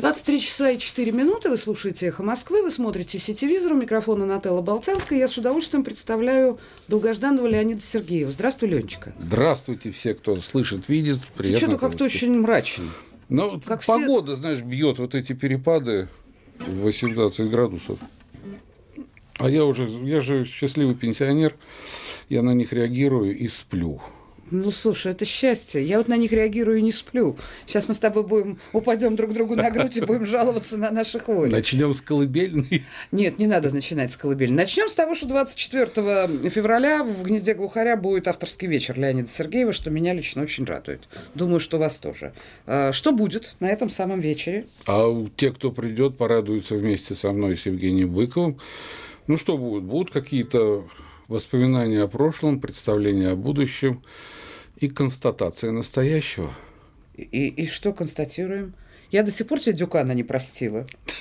23 часа и 4 минуты. Вы слушаете «Эхо Москвы», вы смотрите «Сетевизор». У микрофона Нателла Болтянская. Я с удовольствием представляю долгожданного Леонида Сергеева. Здравствуй, Ленечка. Здравствуйте все, кто слышит, видит. Ты что-то как-то очень мрачен. Ну, как погода, все... знаешь, бьет вот эти перепады в 18 градусов. А я же счастливый пенсионер, я на них реагирую и сплю. Ну, слушай, это счастье. Я вот на них реагирую и не сплю. Сейчас мы с тобой упадем друг другу на грудь и будем жаловаться на наши хвори. Начнем с колыбельной? Нет, не надо начинать с колыбельной. Начнем с того, что 24 февраля в «Гнезде глухаря» будет авторский вечер Леонида Сергеева, что меня лично очень радует. Думаю, что вас тоже. Что будет на этом самом вечере? А те, кто придет, порадуются вместе со мной и с Евгением Быковым. Ну, что будет? Будут какие-то воспоминания о прошлом, представления о будущем и констатация настоящего. И что констатируем? Я до сих пор тебе Дюкана не простила.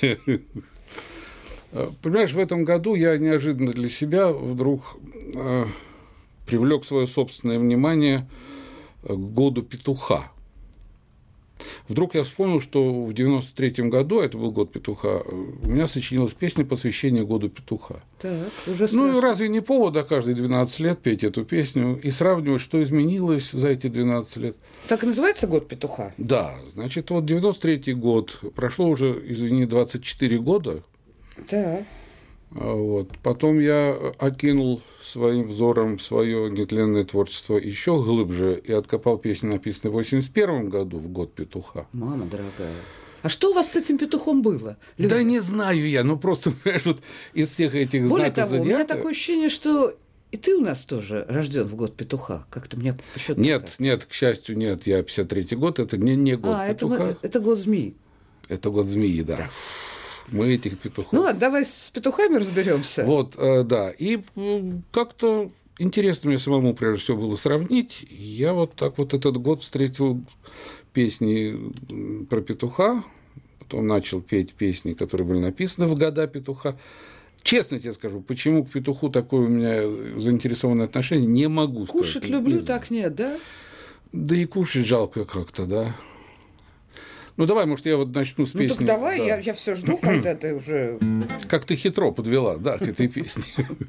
Понимаешь, в этом году я неожиданно для себя вдруг привлек свое собственное внимание к году петуха. Вдруг я вспомнил, что в 93-м году, это был год петуха, у меня сочинилась песня посвящения году петуха. Так, уже страшно. Ну и разве не повод, каждые 12 лет петь эту песню и сравнивать, что изменилось за эти 12 лет? Так и называется год петуха? Да. Значит, вот 93-й год, прошло уже, извини, 24 года. Да. Вот. Потом я окинул своим взором свое нетленное творчество еще глубже и откопал песни, написанные в 81 году, в год петуха. Мама дорогая. А что у вас с этим петухом было? Люда? Да не знаю я, ну просто, понимаешь, вот из всех этих Более знаков того, зодиака... у меня такое ощущение, что и ты у нас тоже рожден в год петуха. Как-то мне почему-то Нет, к счастью, нет, я 53-й год, это не год петуха. Это год змеи. Это год змеи, да. Мы этих петухов. Ну ладно, давай с петухами разберемся. Вот, да. И как-то интересно мне самому, прежде всего, было сравнить. Я вот так вот этот год встретил песни про петуха, потом начал петь песни, которые были написаны в года петуха. Честно тебе скажу, почему к петуху такое у меня заинтересованное отношение, не могу сказать. Кушать люблю, так нет, да? Да и кушать жалко как-то, да. Ну, давай, может, я вот начну с песни. Ну, так давай, да. я все жду, когда ты уже... Как ты хитро подвела, да, к этой песне.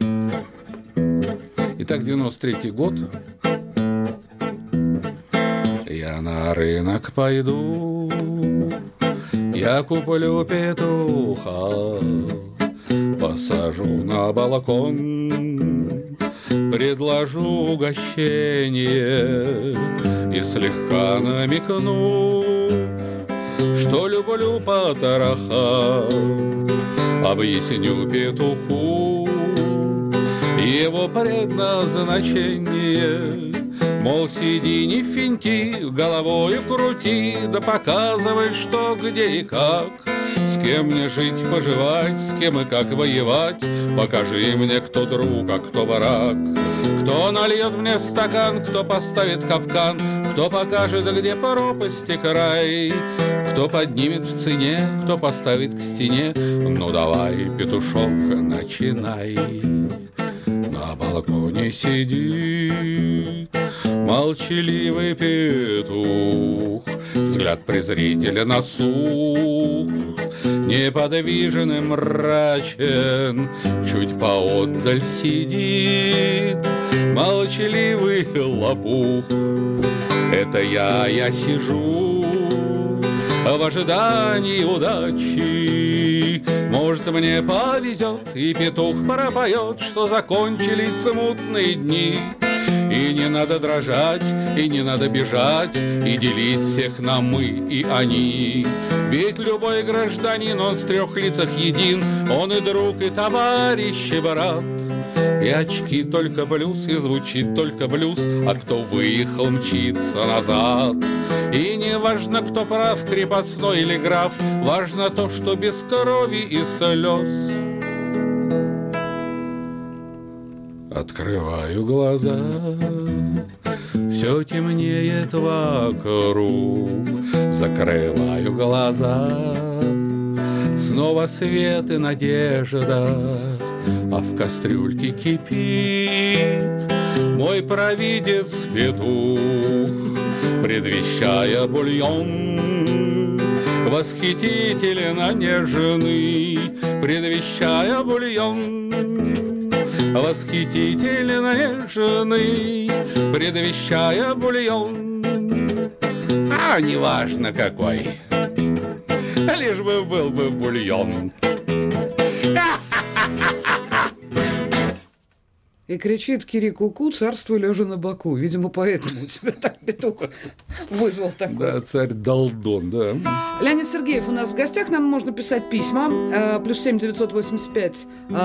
Итак, 93-й год. Я на рынок пойду, я куплю петуха, посажу на балкон, предложу угощение и слегка намекну, что люблю потроха, объясню петуху его предназначение. Мол, сиди, не финти, головою крути, да показывай, что, где и как, с кем мне жить, поживать, с кем и как воевать. Покажи мне, кто друг, а кто враг, кто нальет мне стакан, кто поставит капкан, кто покажет, где пропасть и край, кто поднимет в цене, кто поставит к стене. Ну давай, петушок, начинай. На балконе сидит молчаливый петух, взгляд презрителен, сух, неподвижен и мрачен. Чуть поотдаль сидит молчаливый лопух. Это я сижу в ожидании удачи. Может, мне повезет, и петух пропоет, что закончились смутные дни. И не надо дрожать, и не надо бежать, и делить всех на мы и они. Ведь любой гражданин, он в трех лицах един, он и друг, и товарищ, и брат. И очки только блюз, и звучит только блюз, а кто выехал, мчится назад. И не важно, кто прав, крепостной или граф, важно то, что без крови и слез. Открываю глаза, все темнеет вокруг. Закрываю глаза, снова свет и надежда, а в кастрюльке кипит мой провидец петух, предвещая бульон. восхитительно нежный, предвещая бульон. Восхитительно нежный, предвещая бульон. А неважно какой, лишь бы был бы бульон. И кричит Кири-ку-ку, царство лежа на боку. Видимо, поэтому у тебя так петух вызвал такой. Да, царь Долдон, да. Леонид Сергеев у нас в гостях. Нам можно писать письма. +7 985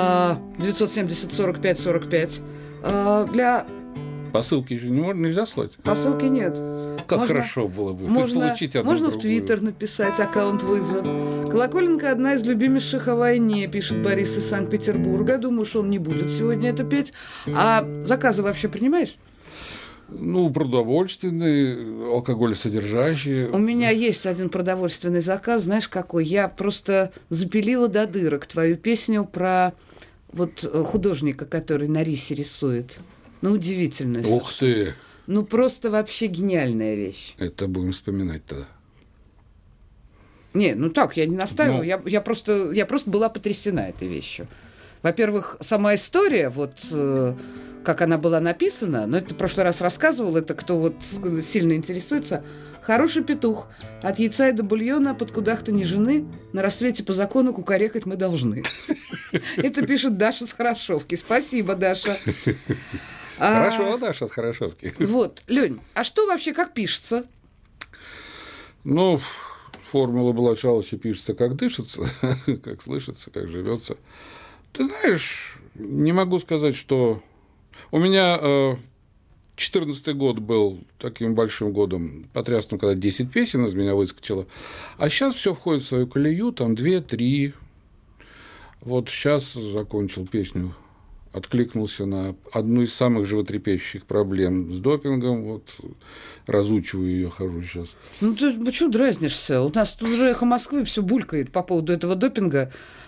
970 45 45. Для... Посылки еще нельзя слать? Посылки нет. Как можно, хорошо было бы получить одну можно в Твиттер написать, аккаунт вызван. Колоколенко – одна из любимейших о войне, пишет Борис из Санкт-Петербурга. Думаю, что он не будет сегодня это петь. А заказы вообще принимаешь? Ну, продовольственные, алкоголь содержащие. У меня есть один продовольственный заказ, знаешь, какой? Я просто запилила до дырок твою песню про вот художника, который на рисе рисует. Ну, удивительно. Ух ты! Ну, просто вообще гениальная вещь. Это будем вспоминать тогда. Не, ну так, я не настаиваю. Я просто была потрясена этой вещью. Во-первых, сама история, вот как она была написана, но это в прошлый раз рассказывал, это кто вот сильно интересуется. Хороший петух. От яйца и до бульона под кудахтанье жены на рассвете по закону кукарекать мы должны. Это пишет Даша с Хорошовки. Спасибо, Даша. Хорошо, Даша с Хорошовки. Вот, Лёнь, а что вообще, как пишется? Ну, формула Балачалыча пишется, как дышится, как слышится, как живется. Ты знаешь, не могу сказать, что... У меня 2014 год был таким большим годом, потрясным, когда 10 песен из меня выскочило. А сейчас все входит в свою колею, там 2-3. Вот сейчас закончил песню, откликнулся на одну из самых животрепещущих проблем с допингом. Вот разучиваю ее, хожу сейчас. Ну, ты почему дразнишься? У нас тут уже «Эхо Москвы» все булькает по поводу этого допинга.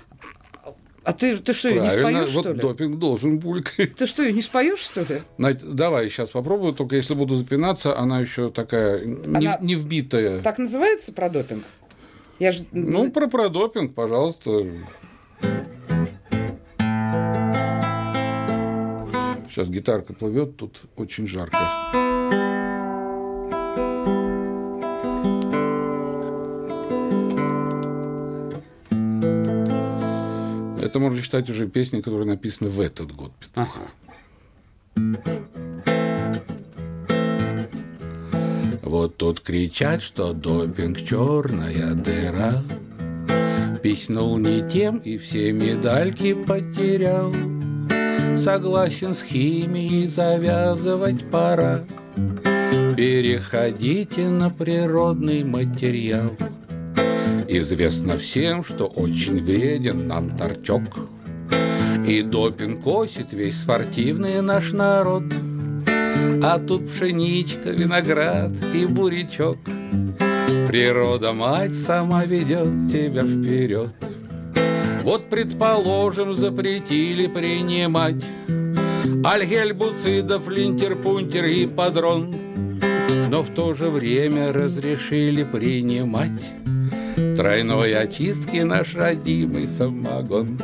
А ты что, ее не споешь, вот что ли? Допинг должен булькать. Ты что, ее не споешь, что ли? Давай, сейчас попробую, только если буду запинаться, она еще такая не вбитая. Так называется про допинг? Ну, про допинг, пожалуйста. Сейчас гитарка плывет, тут очень жарко. Это можно считать уже песней, которые написаны в этот год петуха. Вот тут кричат, что допинг черная дыра. Писнул не тем и все медальки потерял. Согласен с химией, завязывать пора. Переходите на природный материал. Известно всем, что очень вреден нам торчок. И допинг косит весь спортивный наш народ. А тут пшеничка, виноград и бурячок. Природа-мать сама ведет тебя вперед. Вот, предположим, запретили принимать альгельбуцидов, линтер-пунтер и подрон. Но в то же время разрешили принимать тройной очистки наш родимый самогон.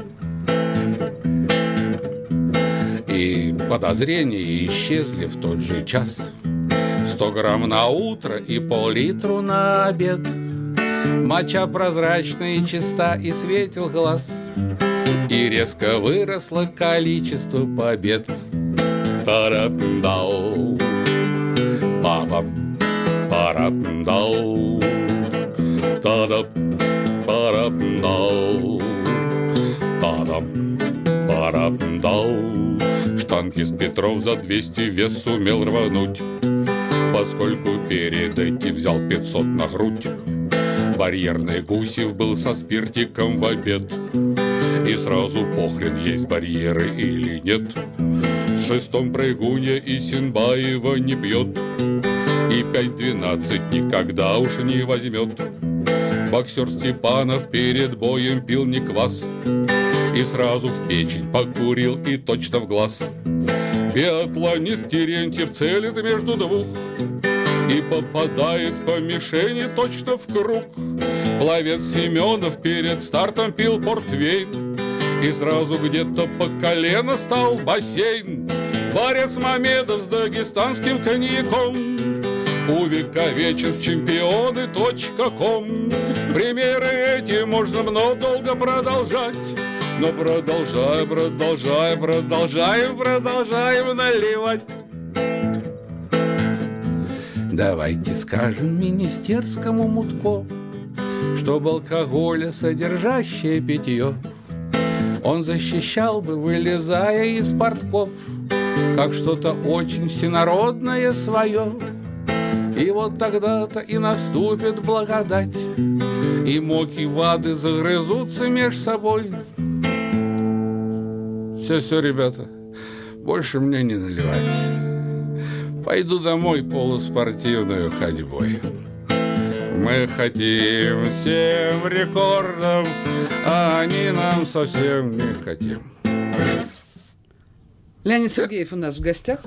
И подозрения исчезли в тот же час. 100 грамм на утро и пол-литру на обед. Моча прозрачная и чиста, и светил глаз. И резко выросло количество побед. Та-ра-дау, па-пам, па-ра-дау, та-да, па-ра-дау, та-дам, па-ра-дау. Штангист Петров за 200 вес сумел рвануть, поскольку перед этим взял 500 на грудь. Барьерный Гусев был со спиртиком в обед. И сразу похрен, есть барьеры или нет. В шестом прыгуне и Синбаева не бьет. И 5-12 никогда уж не возьмет. Боксер Степанов перед боем пил не квас. И сразу в печень покурил и точно в глаз. Биатлонист Терентьев целит между двух и попадает по мишени точно в круг. Пловец Семенов перед стартом пил портвейн, и сразу где-то по колено стал бассейн. Борец Мамедов с дагестанским коньяком увековечен в чемпионы.ком. Примеры эти можно много долго продолжать, но продолжаем наливать. Давайте скажем министерскому Мутко, чтоб алкоголя содержащее питье он защищал бы, вылезая из портков, как что-то очень всенародное свое. И вот тогда-то и наступит благодать, и моки вады загрызутся меж собой. Все, ребята, больше мне не наливать. Пойду домой полуспортивную ходьбой. Мы хотим 7 рекордов, а они нам совсем не хотим. Леонид Сергеев у нас в гостях.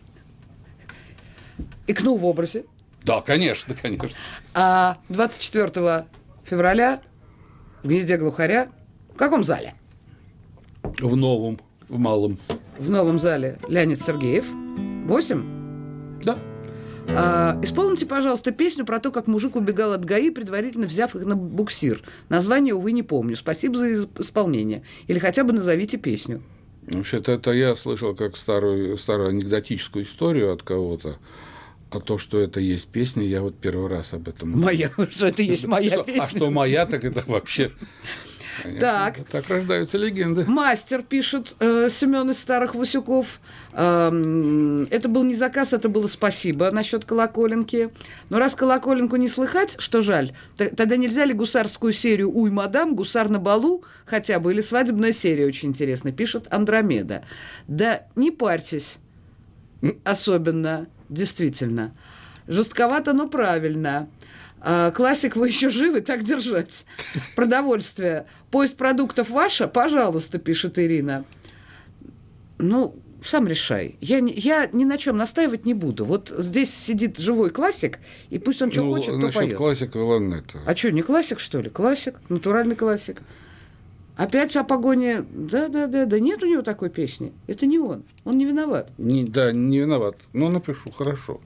Икнул в образе. Да, конечно. А 24 февраля в гнезде глухаря в каком зале? В новом, в малом. В новом зале Леонид Сергеев. 8? Да. Исполните, пожалуйста, песню про то, как мужик убегал от ГАИ, предварительно взяв их на буксир. Название, увы, не помню. Спасибо за исполнение. Или хотя бы назовите песню. Вообще-то это я слышал как старую анекдотическую историю от кого-то. А то, что это есть песня, я вот первый раз об этом... Моя, что это есть моя песня. А что моя, так это вообще... Конечно, так рождаются легенды. Мастер, пишет Семен из Старых Васюков. Это был не заказ, это было спасибо насчет колоколенки. Но раз колоколенку не слыхать, что жаль, тогда нельзя ли гусарскую серию «Уй, мадам», «Гусар на балу» хотя бы, или свадебная серия очень интересная, пишет Андромеда. Да не парьтесь особенно, действительно. Жестковато, но правильно. Классик, вы еще живы, так держать. Продовольствие. Поезд продуктов ваша? Пожалуйста, пишет Ирина. Ну, сам решай. Я ни на чем настаивать не буду. Вот здесь сидит живой классик, и пусть он что хочет, то поет. Классика, ладно это. А что, не классик, что ли? Классик, натуральный классик. Опять о погоне. Да, нет у него такой песни. Это не он. Он не виноват. Не виноват. Но напишу, хорошо.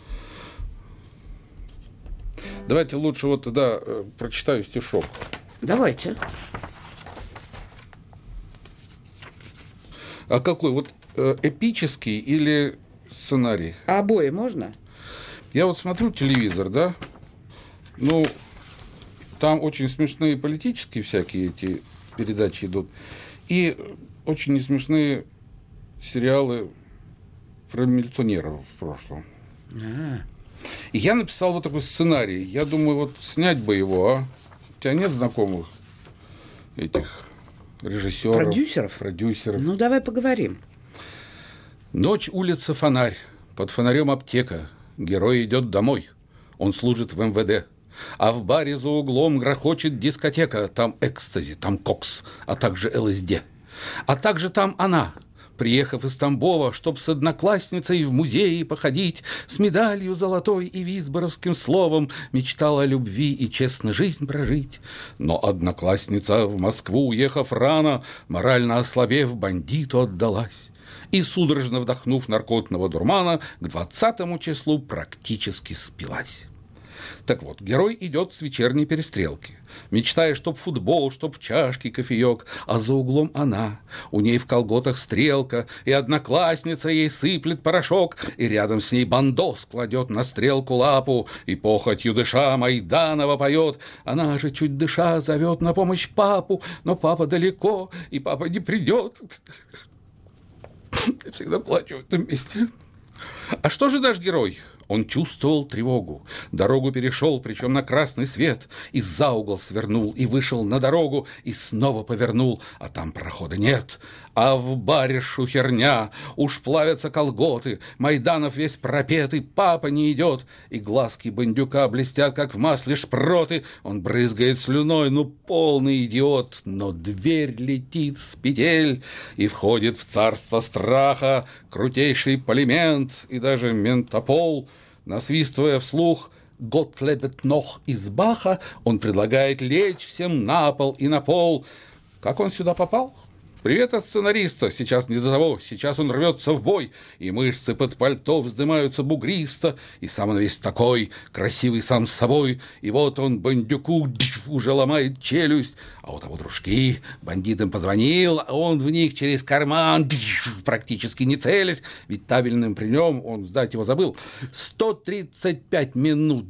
Давайте лучше вот тогда прочитаю стишок. Давайте. А какой? Вот эпический или сценарий? А обои можно? Я вот смотрю телевизор, да? Ну, там очень смешные политические всякие эти передачи идут. И очень несмешные сериалы про милиционеров в прошлом. И я написал вот такой сценарий. Я думаю, вот снять бы его, а? У тебя нет знакомых этих режиссеров? Продюсеров. Ну, давай поговорим. Ночь, улица, фонарь. Под фонарем аптека. Герой идет домой. Он служит в МВД. А в баре за углом грохочет дискотека. Там экстази, там кокс, а также ЛСД. А также там она, приехав из Тамбова, чтоб с одноклассницей в музее походить, с медалью золотой и визборовским словом мечтала о любви и честно жизнь прожить. Но одноклассница, в Москву уехав рано, морально ослабев, бандиту отдалась. И, судорожно вдохнув наркотного дурмана, к 20 числу практически спилась. Так вот, герой идет с вечерней перестрелки, мечтая, чтоб футбол, чтоб в чашке кофеек, а за углом она, у ней в колготах стрелка, и одноклассница ей сыплет порошок, и рядом с ней бандос кладет на стрелку лапу, и похотью дыша Майданова поет. Она же, чуть дыша, зовет на помощь папу, но папа далеко, и папа не придет. Я всегда плачу в этом месте. А что же наш герой? Он чувствовал тревогу, дорогу перешел, причем на красный свет, и за угол свернул, и вышел на дорогу, и снова повернул, а там прохода нет. А в баре шухерня, уж плавятся колготы, Майданов весь пропетый, папа не идет, и глазки бандюка блестят, как в масле шпроты. Он брызгает слюной, ну полный идиот, но дверь летит с петель, и входит в царство страха крутейший полимент и даже ментопол. Насвистывая вслух, «Gott lebet noch» из Баха, он предлагает лечь всем на пол и на пол. Как он сюда попал? Привет от сценариста, сейчас не до того, сейчас он рвется в бой, и мышцы под пальто вздымаются бугристо, и сам он весь такой, красивый сам с собой, и вот он бандюку уже ломает челюсть, а у того дружки, бандит им позвонил, а он в них через карман, практически не целясь, ведь табельным при нем, он сдать его забыл, 135 минут,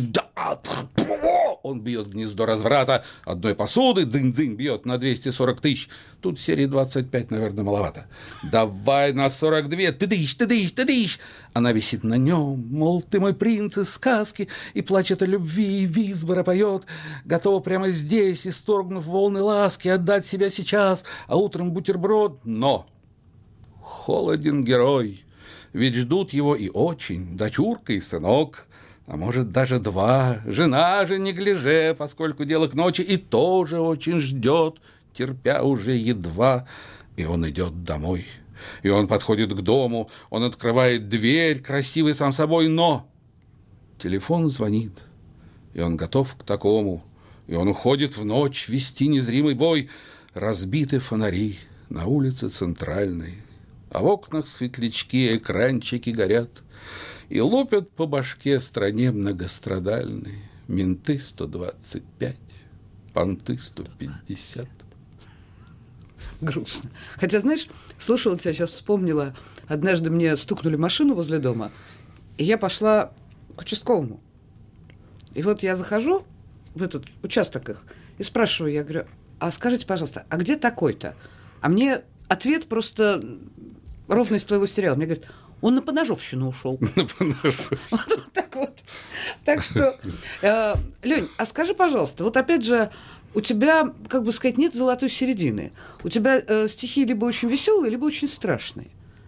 он бьет гнездо разврата одной посуды, дзынь-дзынь бьет на 240 тысяч. Тут в серии 25, наверное, маловато. Давай на 42, ты-дыщ. Она висит на нем, мол, ты мой принц из сказки, и плачет о любви, и визбора поет, готова прямо здесь, исторгнув волны ласки, отдать себя сейчас, а утром бутерброд. Но холоден герой, ведь ждут его и очень дочурка и сынок, а может, даже два. Жена же неглиже, поскольку дело к ночи, и тоже очень ждет, терпя уже едва. И он идет домой. И он подходит к дому, он открывает дверь, красивый сам собой, но телефон звонит, и он готов к такому. И он уходит в ночь вести незримый бой. Разбиты фонари на улице Центральной, а в окнах светлячки, экранчики горят. И лупят по башке стране многострадальной. Менты 125, понты 150. Грустно. Хотя, знаешь, слушала тебя, сейчас вспомнила, однажды мне стукнули машину возле дома, и я пошла к участковому. И вот я захожу в этот участок их и спрашиваю, я говорю, а скажите, пожалуйста, а где такой-то? А мне ответ просто ровно из твоего сериала. Мне говорят, он на поножовщину ушел. Вот так вот. Так что, Лёнь, а скажи, пожалуйста, вот опять же, у тебя, как бы сказать, нет золотой середины. У тебя стихи либо очень веселые, либо очень страшные.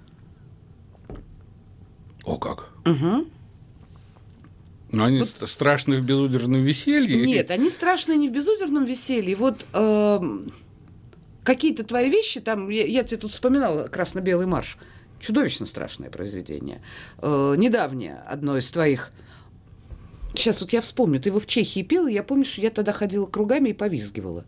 О, как? Угу. Но они вот страшные в безудержном веселье? Нет, они страшные не в безудержном веселье. Вот какие-то твои вещи, там, я тебе тут вспоминала «Красно-белый марш», чудовищно страшное произведение. Недавнее одно из твоих. Сейчас вот я вспомню, ты его в Чехии пел, и я помню, что я тогда ходила кругами и повизгивала.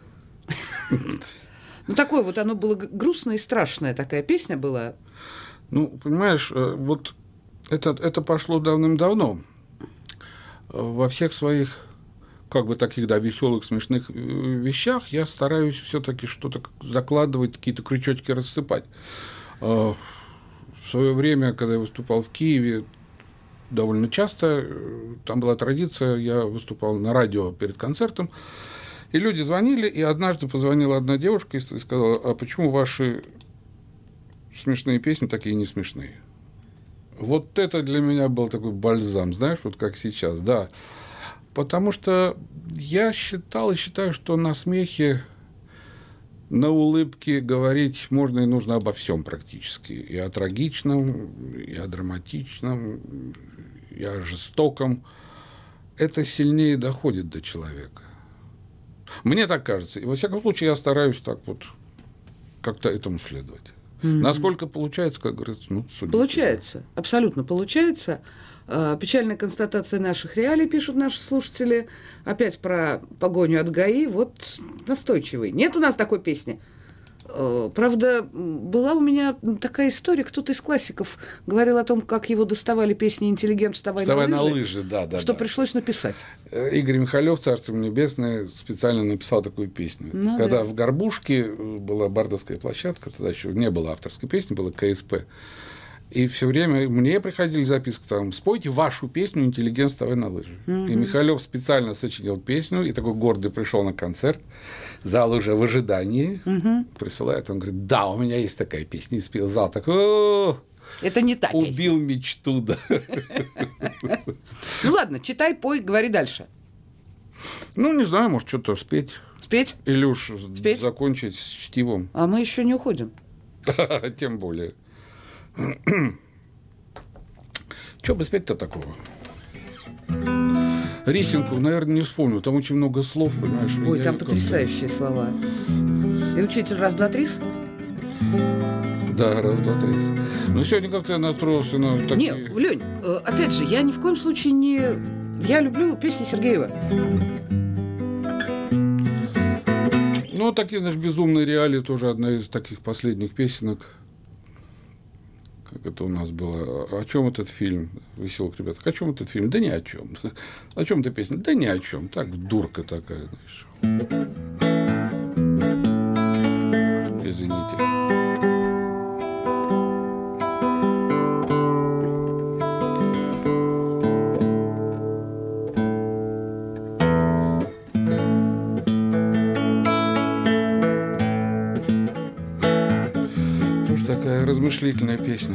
Ну, такое вот оно было грустное и страшная такая песня была. Ну, понимаешь, вот это пошло давным-давно. Во всех своих, как бы таких, да, веселых, смешных вещах я стараюсь все-таки что-то закладывать, какие-то крючочки рассыпать. В свое время, когда я выступал в Киеве, довольно часто, там была традиция, я выступал на радио перед концертом, и люди звонили, и однажды позвонила одна девушка и сказала, а почему ваши смешные песни такие не смешные? Вот это для меня был такой бальзам, знаешь, вот как сейчас, да. Потому что я считал и считаю, что на смехе, на улыбке говорить можно и нужно обо всем практически. И о трагичном, и о драматичном, и о жестоком. Это сильнее доходит до человека. Мне так кажется. И во всяком случае я стараюсь так вот как-то этому следовать. Насколько получается, как говорится, ну, судите. Получается, абсолютно получается. Печальная констатация наших реалий, пишут наши слушатели. Опять про погоню от ГАИ. Вот настойчивый. Нет у нас такой песни. Правда, была у меня такая история, кто-то из классиков говорил о том, как его доставали песни «Интеллигент, вставай на лыжи», да, что пришлось написать. Игорь Михалёв, царство небесное, специально написал такую песню. Ну, когда да. В Горбушке была бардовская площадка, тогда еще не было авторской песни, было КСП. И все время мне приходили записки там: спойте вашу песню «Интеллигент, вставай на лыжи». И Михалёв специально сочинил песню, и такой гордый пришел на концерт, зал уже в ожидании, присылает, он говорит, да, у меня есть такая песня, и спел, зал такой, о, это не та песня. Убил мечту, да. Ну ладно, читай, пой, говори дальше. Ну, не знаю, может, что-то спеть. Спеть? Или уж закончить с чтивом. А мы еще не уходим. Тем более. Что бы спеть-то такого? Рисинку, наверное, не вспомню. Там очень много слов, понимаешь? Ой, там потрясающие слова. И учитель раз-два-трис? Да, раз-два-трис. Но сегодня как-то я настроился на такие... Не, Лёнь, опять же, я ни в коем случае не Я люблю песни Сергеева. Ну, такие, знаешь, «Безумные реалии» тоже одна из таких последних песенок. Как это у нас было? О чем этот фильм? «Веселых ребятах». О чем этот фильм? Да ни о чем. О чем эта песня? Да ни о чем. Так, дурка такая, знаешь. Извините. Размышлительная песня.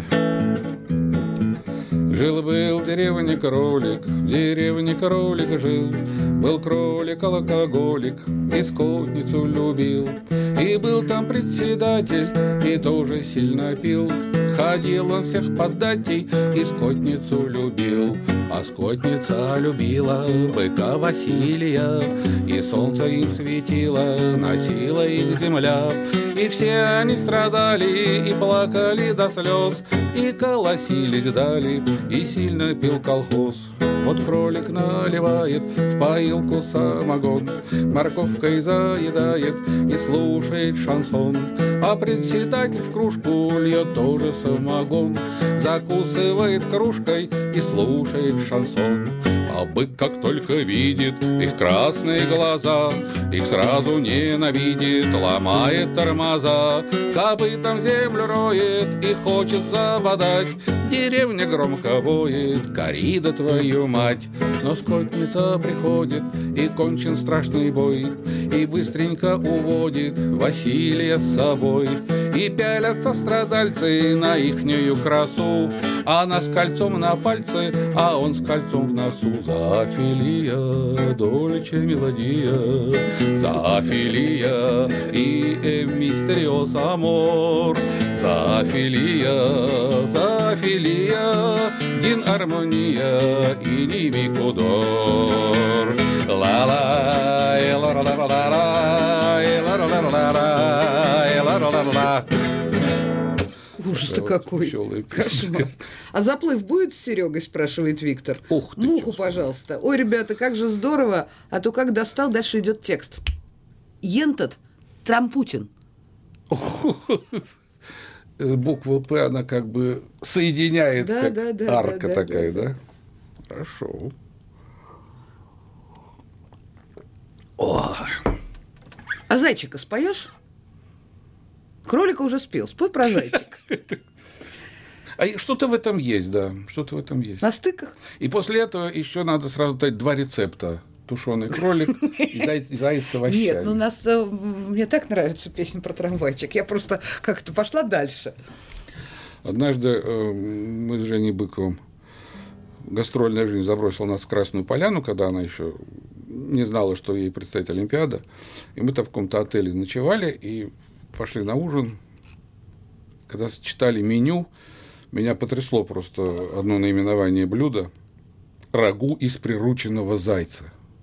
Жил-был в деревне кролик, в деревне кролик жил. Был кролик алкоголик, и скотницу любил. И был там председатель, и тоже сильно пил. Ходил он всех поддатей, и скотницу любил. А скотница любила быка Василия, и солнце им светило, носила их земля. И все они страдали, и плакали до слез, и колосились дали, и сильно пил колхоз. Вот кролик наливает в поилку самогон, морковкой заедает и слушает шансон. А председатель в кружку льет тоже самогон, закусывает кружкой и слушает шансон. А бык, как только видит их красные глаза, их сразу ненавидит, ломает тормоза. Копытом землю роет и хочет забодать. Деревня громко воет, корида твою мать. Но скотница приходит, и кончен страшный бой, и быстренько уводит Василия с собой. И пялятся страдальцы на ихнюю красу, она с кольцом на пальце, а он с кольцом в носу. Зоофилия, дольче мелодия, зоофилия и мистериос амор. Зоофилия, зоофилия, дин армония и нимикудор. Ла-ла, ла-ла-ла-ла-ла, ла-ла-ла-ла-ла. Ужас-то какой. Кошмар. А заплыв будет с Серегой, спрашивает Виктор. Ух ты, муху, пожалуйста. Ой, ребята, как же здорово. А то как достал, дальше идет текст. Ентот Трампутин. Буква П, она как бы соединяет, да, как да, арка да, такая, да? Хорошо. О. А зайчика споешь? Кролика уже спел. Спой про зайчика. А что-то в этом есть, да. Что-то в этом есть. На стыках. И после этого еще надо сразу дать 2 рецепта. Тушеный кролик и заяц с овощами. Нет, ну мне так нравится песня про трамвайчик. Я просто как-то пошла дальше. Однажды мы с Женей Быковым, гастрольная жизнь забросила нас в Красную Поляну, когда она еще не знала, что ей предстоит Олимпиада. И мы там в каком-то отеле ночевали и пошли на ужин. Когда читали меню, меня потрясло просто одно наименование блюда – рагу из прирученного зайца.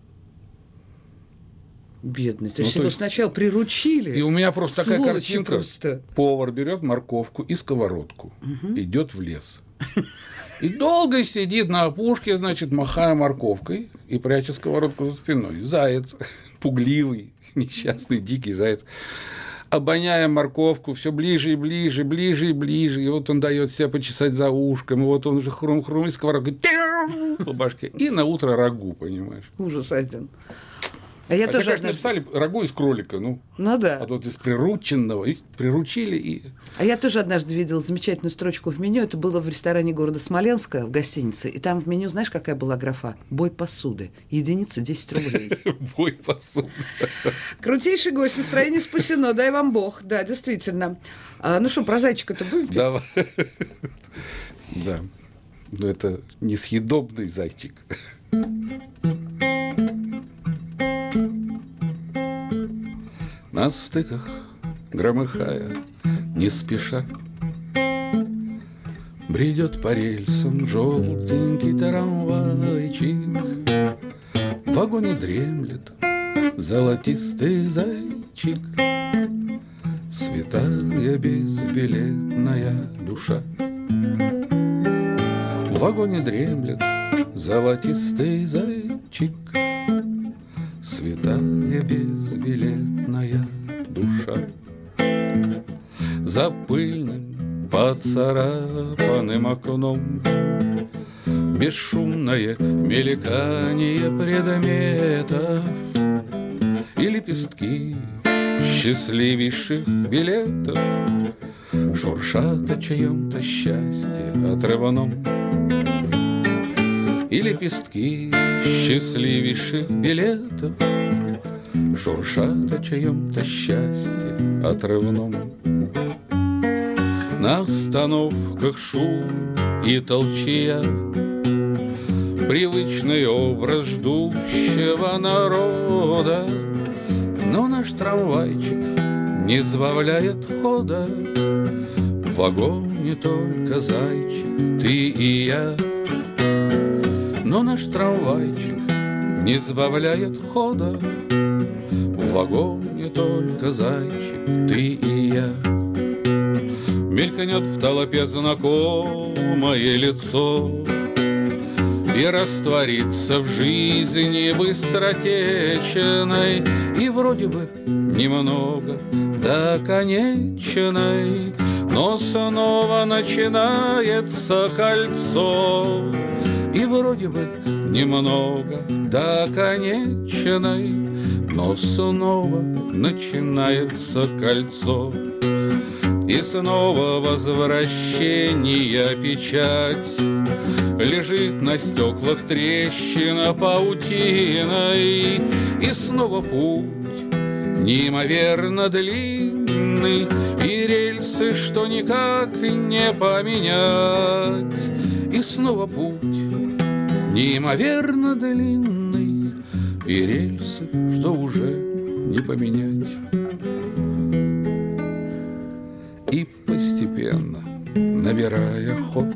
Бедный. То есть его сначала приручили. И у меня просто такая картинка. Просто. Повар берет морковку и сковородку, идет в лес. И долго сидит на опушке, значит, махая морковкой и пряча сковородку за спиной. Заяц, пугливый, несчастный, дикий заяц. Обоняя морковку, все ближе и ближе, ближе и ближе. И вот он дает себя почесать за ушком, и вот он уже хрум-хрум, и сковородка по башке. И на утро рагу, понимаешь. Ужас один. А я тоже однажды написали рагу из кролика, ну да. А тут из прирученного, и приручили и. А я тоже однажды видела замечательную строчку в меню. Это было в ресторане города Смоленска в гостинице, и там в меню, знаешь, какая была графа? Бой посуды. Единица 10 рублей. Бой посуды. Крутейший гость, настроение спасено, дай вам Бог. Да, действительно. Ну что, про зайчика-то будем петь? Давай. Да. Но это несъедобный зайчик. На стыках, громыхая, не спеша, бредет по рельсам желтенький трамвайчик. В вагоне дремлет золотистый зайчик, святая безбилетная душа. В вагоне дремлет золотистый зайчик, святая безбилетная душа. За пыльным поцарапанным окном бесшумное мелькание предметов и лепестки счастливейших билетов шуршат о чьем-то счастье отрывном. И лепестки счастливейших билетов шуршат о чьем-то счастье отрывном. На остановках шум и толчья, привычный образ ждущего народа, но наш трамвайчик не сбавляет хода. В вагоне только зайчик, ты и я. Но наш трамвайчик не сбавляет хода. В вагоне только зайчик, ты и я. Мелькнет в толпе знакомое лицо и растворится в жизни быстротечной, и вроде бы немного до конечной, но снова начинается кольцо. И вроде бы немного до конечной, но снова начинается кольцо. И снова возвращение печать лежит на стеклах трещина паутиной. И снова путь неимоверно длинный, и рельсы, что никак не поменять. И снова путь неимоверно длинный, и рельсы, что уже не поменять. И постепенно, набирая ход,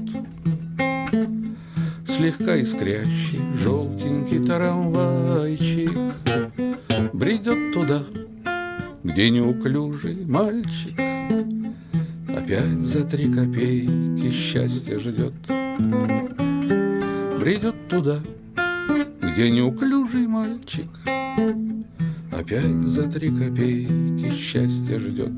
слегка искрящий желтенький трамвайчик бредет туда, где неуклюжий мальчик опять за 3 копейки счастья ждет. Бредет туда, где неуклюжий мальчик опять за 3 копейки счастья ждет.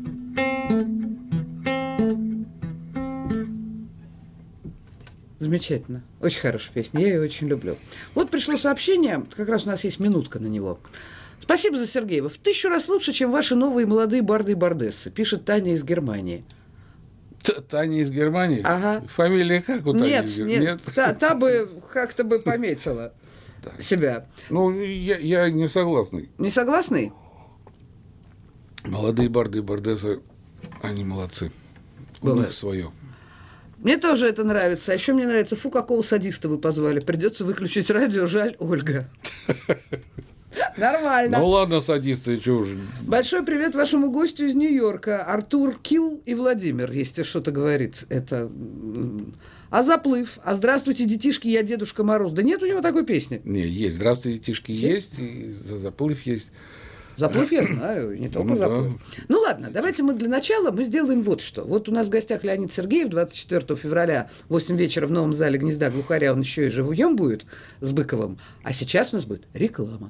Замечательно. Очень хорошая песня. Я ее очень люблю. Вот пришло сообщение, как раз у нас есть минутка на него. Спасибо за Сергеева. В 1000 раз лучше, чем ваши новые молодые барды и бардессы, пишет Таня из Германии. Таня из Германии? Ага. Фамилия как у Тани из Германии? Нет. Та бы как-то бы пометила себя. Ну, я не согласный. Не согласный? Молодые барды и бардессы, они молодцы. У них свое. Мне тоже это нравится. А еще мне нравится, фу, какого садиста вы позвали. Придется выключить радио, жаль, Ольга. Nормально. Ну ладно, садисты, что уж. Большой привет вашему гостю из Нью-Йорка. Артур Килл и Владимир, если что-то говорит. Это... А заплыв? А здравствуйте, детишки, я Дедушка Мороз. Да нет у него такой песни. Не, есть. Здравствуйте, детишки, есть. И заплыв есть. Заплыв я знаю, не только заплыв. Да. Ну ладно, давайте мы для начала сделаем вот что. Вот у нас в гостях Леонид Сергеев 24 февраля в 8 вечера в новом зале «Гнезда глухаря». Он еще и живьем будет с Быковым. А сейчас у нас будет реклама.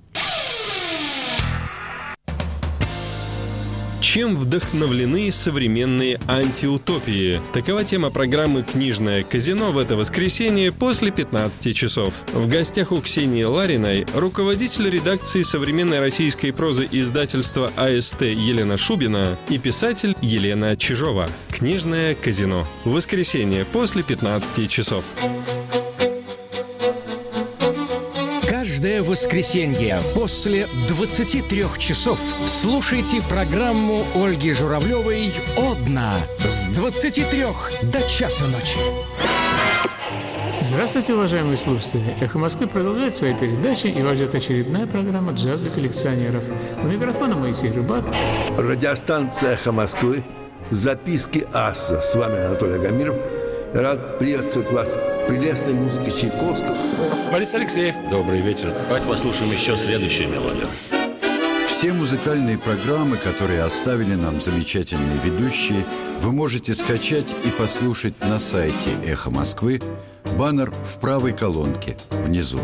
Чем вдохновлены современные антиутопии? Такова тема программы «Книжное казино» в это воскресенье после 15 часов. В гостях у Ксении Лариной руководитель редакции современной российской прозы издательства АСТ Елена Шубина и писатель Елена Чижова. «Книжное казино». В воскресенье после 15 часов. Каждое воскресенье после 23 часов слушайте программу Ольги Журавлевой «Одна» с 23 до часа ночи. Здравствуйте, уважаемые слушатели! «Эхо Москвы» продолжает свои передачи, и вас ждет очередная программа «Джаз для коллекционеров». У микрофона Моисей Рыбак. Радиостанция «Эхо Москвы». Записки аса. С вами Анатолий Агамиров. Рад приветствовать вас в прелестной музыке Чайковского. Борис Алексеев. Добрый вечер. Давайте послушаем еще следующую мелодию. Все музыкальные программы, которые оставили нам замечательные ведущие, вы можете скачать и послушать на сайте «Эхо Москвы» Баннер в правой колонке, внизу.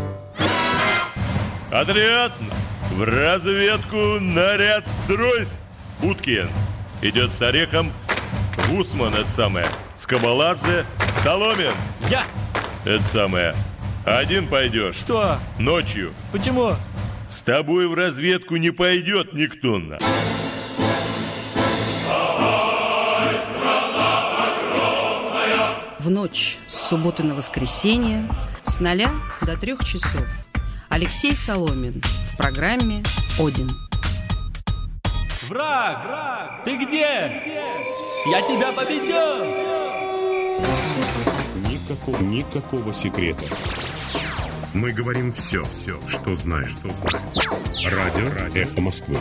Отряд! В разведку наряд стройсь! Уткин идет с Орехом, Гусман, это самое, Скобаладзе, Соломин. Я! Это самое. Один пойдешь. Что? Ночью. Почему? С тобой в разведку не пойдет никто. В ночь с субботы на воскресенье с 0 до 3 часов Алексей Соломин в программе «Один». Враг! Ты где? Я тебя победил! Никакого секрета. Мы говорим все, что знаешь. Радио «Эхо Москвы».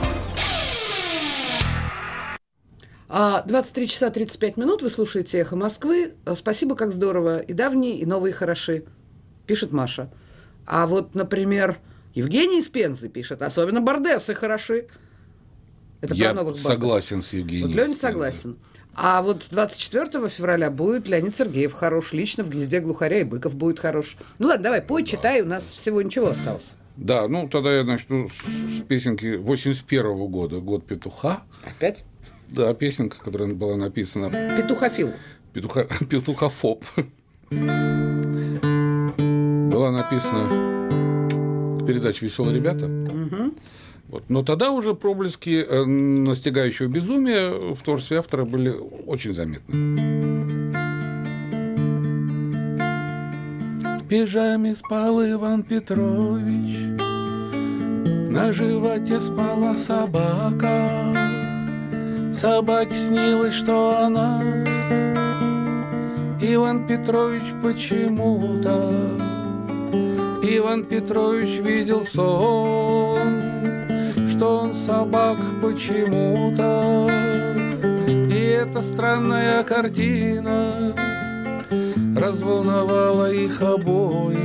23 часа 35 минут. Вы слушаете «Эхо Москвы». Спасибо, как здорово. И давние, и новые хороши. Пишет Маша. А вот, например, Евгений из Пензы пишет. Особенно бардессы хороши. Это Я про новых согласен с Евгением. Вот Леня согласен. А вот 24 февраля будет Леонид Сергеев хорош. Лично в «Гнезде глухаря» и Быков будет хорош. Ну ладно, давай, пой, читай. У нас всего ничего осталось. Да, ну тогда я начну с песенки 81 года. «Год петуха». Опять? Да, песенка, которая была написана... Петухофил. Петухофоб. Была написана к передаче «Веселые ребята». Угу. Вот. Но тогда уже проблески настигающего безумия в творчестве автора были очень заметны. В пижаме спал Иван Петрович, на животе спала собака. Собаке снилось, что она Иван Петрович почему-то. Иван Петрович видел сон, что он собак почему-то. И эта странная картина разволновала их обоих.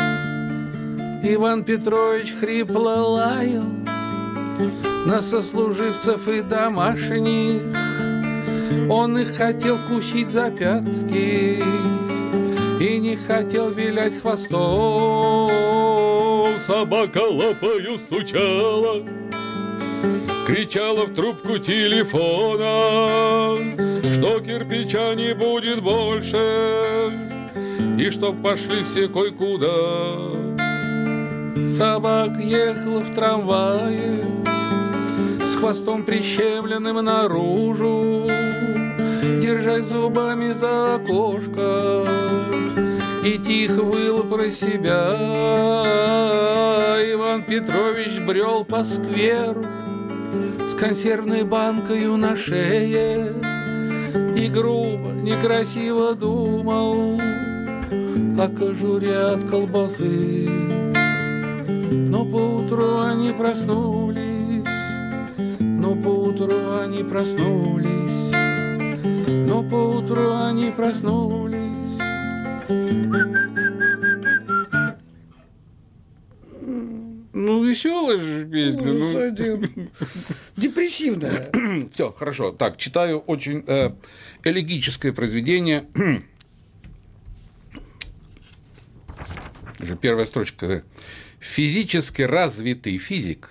Иван Петрович хрипло лаял на сослуживцев и домашних. Он их хотел кусить за пятки и не хотел вилять хвостом. Собака лапою стучала, кричала в трубку телефона, что кирпича не будет больше и чтоб пошли все кой-куда. Собака ехала в трамвае с хвостом прищемленным наружу, держась зубами за окошко, и тихо выла про себя. Иван Петрович брел по скверу с консервной банкою на шее и грубо, некрасиво думал о кожуре от колбасы. Но поутру они проснулись, но поутру они проснулись, но поутру они проснулись. Ну, веселая же песня. Депрессивная. Все, хорошо. Так, читаю очень элегическое произведение. Уже первая строчка. Физически развитый физик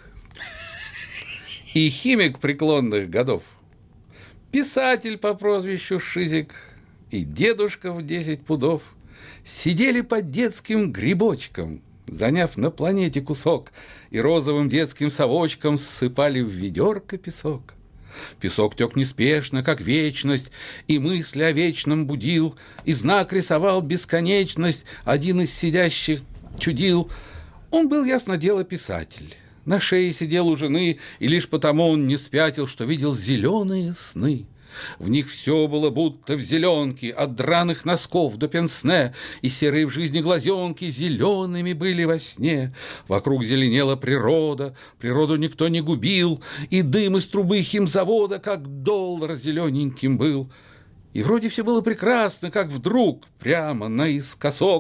и химик преклонных годов, писатель по прозвищу Шизик и дедушка в 10 пудов сидели под детским грибочком, заняв на планете кусок, и розовым детским совочком ссыпали в ведерко песок. Песок тек неспешно, как вечность, и мысли о вечном будил, и знак рисовал бесконечность. Один из сидящих чудил. Он был, ясно дело, писатель. На шее сидел у жены, и лишь потому он не спятил, что видел зеленые сны. В них все было будто в зеленке, от драных носков до пенсне, и серые в жизни глазенки зелеными были во сне. Вокруг зеленела природа, природу никто не губил, и дым из трубы химзавода, как доллар, зелененьким был. И вроде все было прекрасно, как вдруг, прямо наискосок,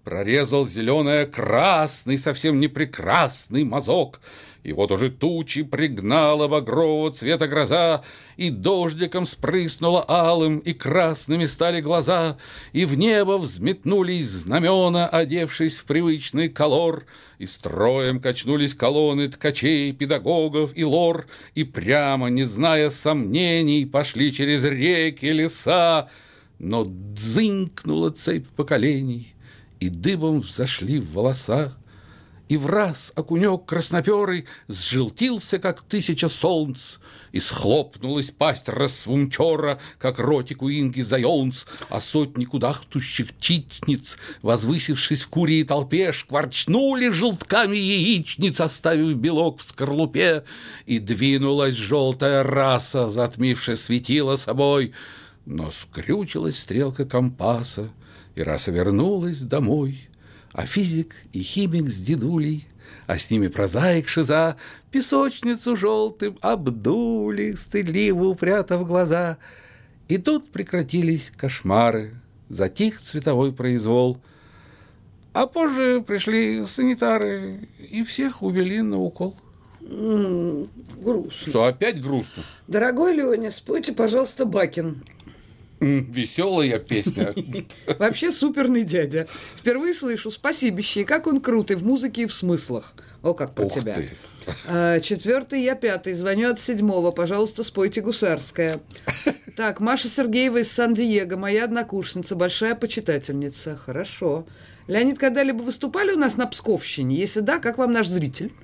прорезал зелено-красный, совсем не прекрасный мазок. И вот уже тучи пригнала багрового цвета гроза, и дождиком спрыснула алым, и красными стали глаза, и в небо взметнулись знамена, одевшись в привычный колор, и строем качнулись колонны ткачей, педагогов и лор, и прямо, не зная сомнений, пошли через реки, леса. Но дзынькнула цепь поколений, и дыбом взошли в волоса. И враз окунек красноперый сжелтился, как 1000 солнц, и схлопнулась пасть рассвумчора, как ротик у инги Зайонс, а сотни кудахтущих птичниц, возвысившись в курьей толпе, шкварчнули желтками яичниц, оставив белок в скорлупе, и двинулась желтая раса, затмившая светило собой. Но скрючилась стрелка компаса, и раса вернулась домой. А физик и химик с дедулей, а с ними прозаик Шиза, песочницу желтым обдули, стыдливо упрятав глаза. И тут прекратились кошмары, затих цветовой произвол. А позже пришли санитары и всех увели на укол. Грустно. Что, опять грустно? Дорогой Леня, спойте, пожалуйста, Бакин. Веселая песня. Вообще суперный дядя. Впервые слышу. Спасибище. Как он крутый в музыке и в смыслах. О, как про тебя. 4-й, я 5-й. Звоню от 7-го. Пожалуйста, спойте «Гусарская». Так, Маша Сергеева из Сан-Диего. Моя однокурсница. Большая почитательница. Хорошо. Леонид, когда-либо выступали у нас на Псковщине? Если да, как вам наш зритель?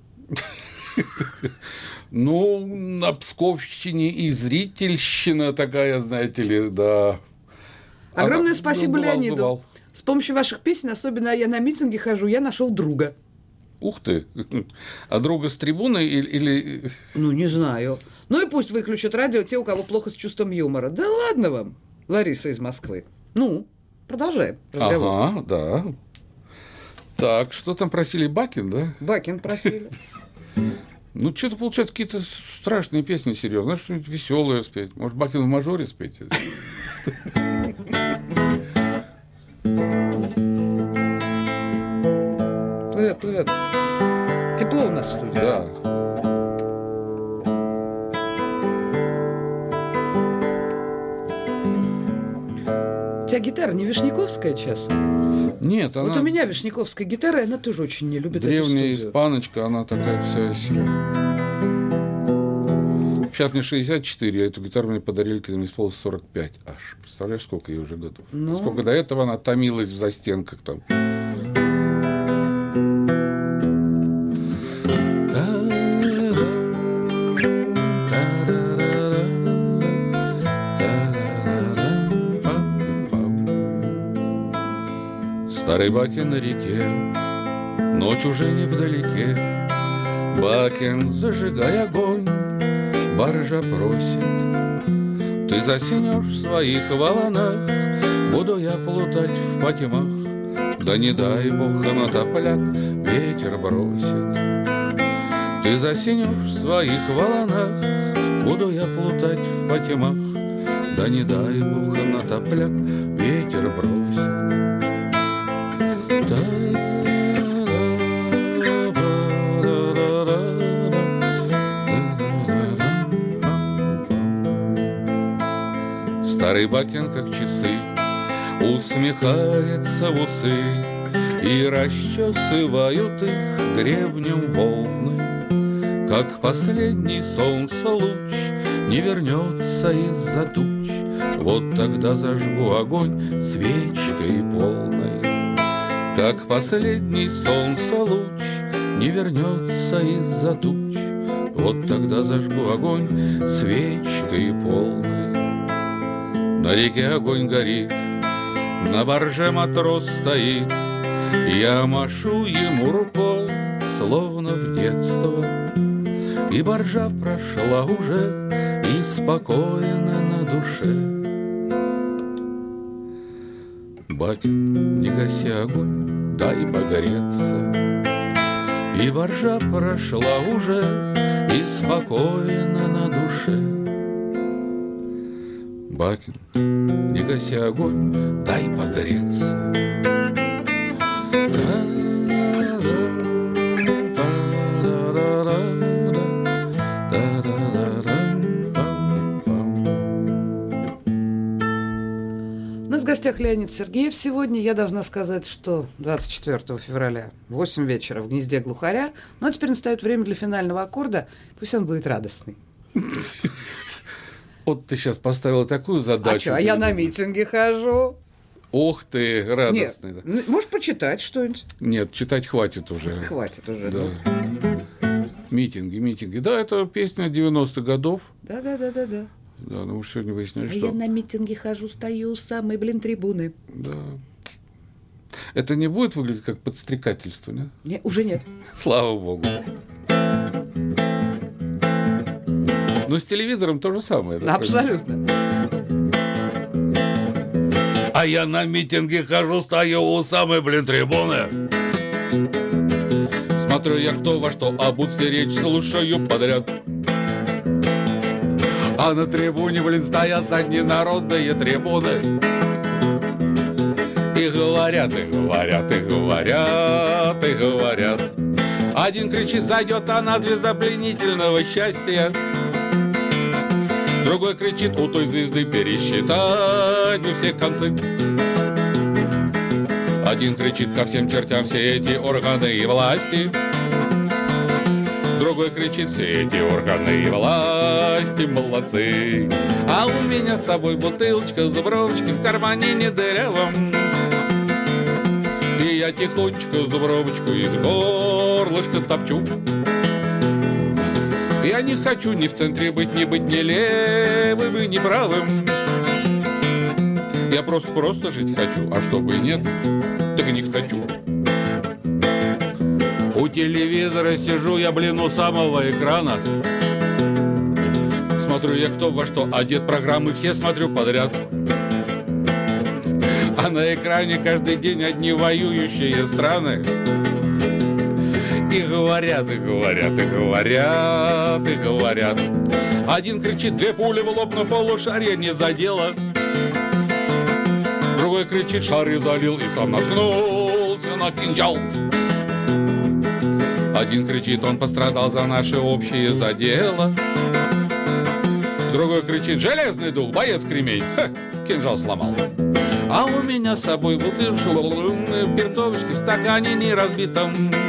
Ну, на Псковщине и зрительщина такая, знаете ли, да. Огромное спасибо Леониду. С помощью ваших песен, особенно я на митинги хожу, я нашел друга. Ух ты! А друга с трибуны или... Ну, не знаю. Ну и пусть выключат радио те, у кого плохо с чувством юмора. Да ладно вам, Лариса из Москвы. Ну, продолжаем разговор. Ага, да. Так, что там просили? Бакин, да? Бакин просили. Ну, что-то получается какие-то страшные песни, серьезно. Надо что-нибудь веселое спеть. Может, Бакин в мажоре спеть? Привет, привет. Тепло у нас в студии. Да. У тебя гитара не вишняковская, честно? Нет, она... Вот у меня вишняковская гитара, она тоже очень не любит древняя эту студию. испаночка, она такая вся из себя. Сейчас мне 64, а эту гитару мне подарили, когда мне исполнилось 45 аж. Представляешь, сколько ей уже годов? Ну... Сколько до этого она томилась в застенках там. Старый Бакин на реке, ночь уже невдалеке. Бакин, зажигай огонь, баржа просит. Ты заснешь в своих волнах, буду я плутать в потемах. Да не дай бог на топляк ветер бросит. Ты заснешь в своих волнах, буду я плутать в потемах. Да не дай бог на топляк ветер бросит. Старый Бакин, как часы, усмехается в усы, и расчесывают их гребнем волны. Как последний солнца луч не вернется из-за туч, вот тогда зажгу огонь свечкой полной. Как последний солнца луч не вернется из-за туч, вот тогда зажгу огонь свечкой полной. На реке огонь горит, на барже матрос стоит, я машу ему рукой, словно в детство. И баржа прошла уже, и спокойно на душе. Бакин, не гаси огонь, дай погореться. И баржа прошла уже, и спокойно на душе. Бакин, не гаси огонь, дай погореться. В гостях Леонид Сергеев сегодня. Я должна сказать, что 24 февраля в 8 вечера в гнезде глухаря. Ну, а теперь настает время для финального аккорда. Пусть он будет радостный. Вот ты сейчас поставила такую задачу. А что, а я на митинге хожу. Ох ты, радостный. Нет, да. Можешь почитать что-нибудь? Нет, читать хватит уже. Хватит уже, да. Митинги. Да, это песня 90-х годов. Да. Да, ну мы сегодня выяснили, что... я на митинге хожу, стою у самой, трибуны. Да. Это не будет выглядеть как подстрекательство, нет? Нет, уже нет. Слава богу. Но с телевизором то же самое. Да, абсолютно. А я на митинге хожу, стою у самой, трибуны. Смотрю я кто во что, обут все речь слушаю подряд. А на трибуне, стоят одни народные трибуны. И говорят. Один кричит, зайдет она, звезда пленительного счастья. Другой кричит, у той звезды пересчитать бы все концы. Один кричит, ко всем чертям все эти органы и власти. Другой кричит, все эти органы и власти молодцы. А у меня с собой бутылочка, зубровочки в кармане не дырявом. И я тихонечко зубровочку из горлышка топчу. Я не хочу ни в центре быть ни левым и ни правым. Я просто жить хочу, а чтобы нет, так не хочу. У телевизора сижу я, у самого экрана. Смотрю я кто во что одет, программы все смотрю подряд. А на экране каждый день одни воюющие страны. И говорят. Один кричит, 2 пули в лоб, но полушария не задело. Другой кричит, шары залил и сам наткнулся на кинжал. Один кричит, он пострадал за наши общие задело. Другой кричит, железный дух, боец кремень, кинжал сломал. А у меня с собой бутылочка, перцовочки в стакане не разбитом.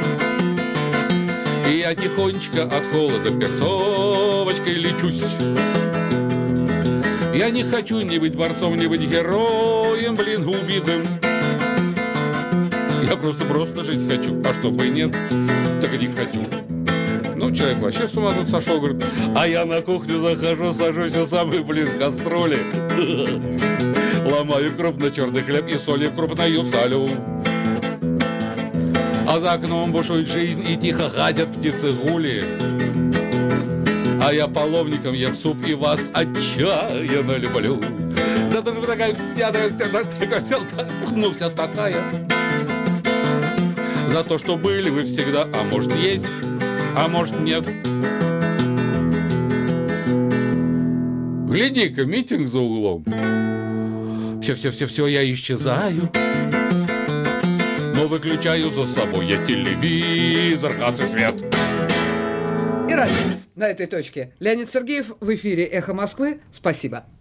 И я тихонечко от холода перцовочкой лечусь. Я не хочу ни быть борцом, ни быть героем, убитым. Я просто жить хочу, а чтобы нет, так и не хочу. Ну, человек вообще с ума тут сошел, говорит, а я на кухню захожу, сажусь у самой, кастроли. Ломаю крупно-черный хлеб и солью крупною солю. А за окном бушует жизнь и тихо ходят птицы-гули. А я половником ем суп и вас отчаянно люблю. Зато же вы такая вся такая. За то, что были вы всегда, а может есть, а может нет. Гляди-ка, митинг за углом. Все, я исчезаю. Но выключаю за собой я телевизор, газ и свет. И радио на этой точке. Леонид Сергеев в эфире «Эхо Москвы». Спасибо.